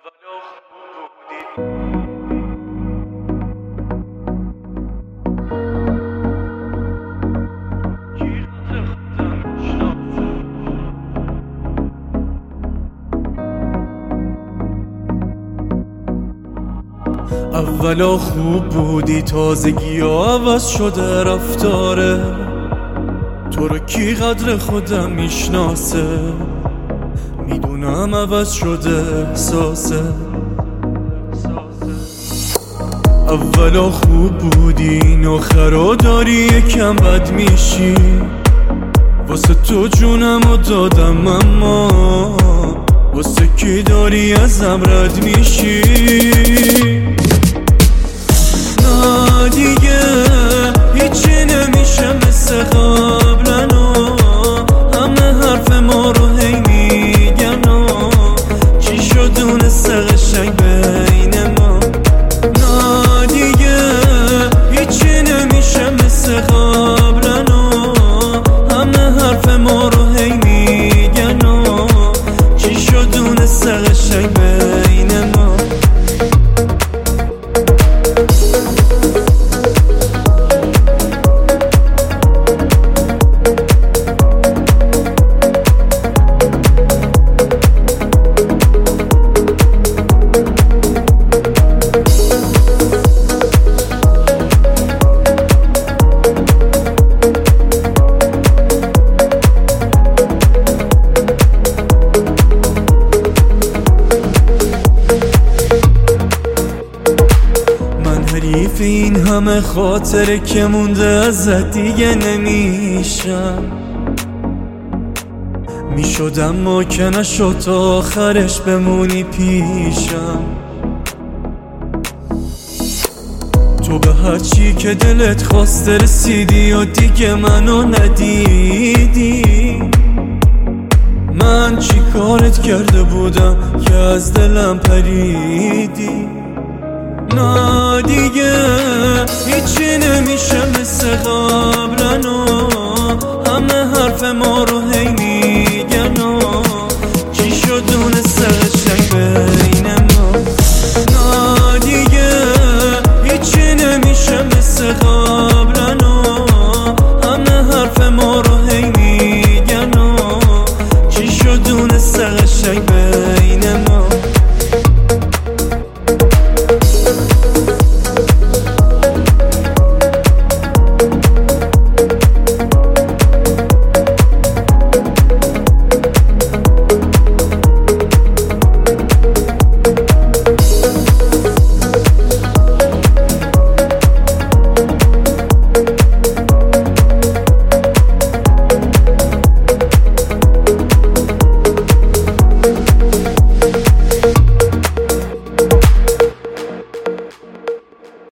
اولا خوب بودی، تازگی ها عوض شده رفتاره. تو رو کی قدر خودم میشناسه؟ میدونم عوض شده احساسه. اولا خوب بودی، این آخرا داری یکم بد میشی. واسه تو جونمو دادم اما واسه کی داری ازم رد میشی؟ نه دیگه هیچی نمیشه مثل قبلنا، همه حرف ما رو هی میگن چی شد دونسته قشنگ بین ما. نه دیگه هیچی نمیشه مثل قبلنا، همه حرف ما رو هی میگن چی شد دونسته قشنگ بین ما. حریف این همه خاطره که مونده ازت دیگه نمیشم. میشد اما که نشد، تا آخرش بمونی پیشم. تو به هرچی که دلت خواسته رسیدی و دیگه منو ندیدی. من چی کارت کرده بودم که از دلم پریدی؟ نه دیگه هیچی نمیشه مثل قبلنا، همه حرف ما رو هی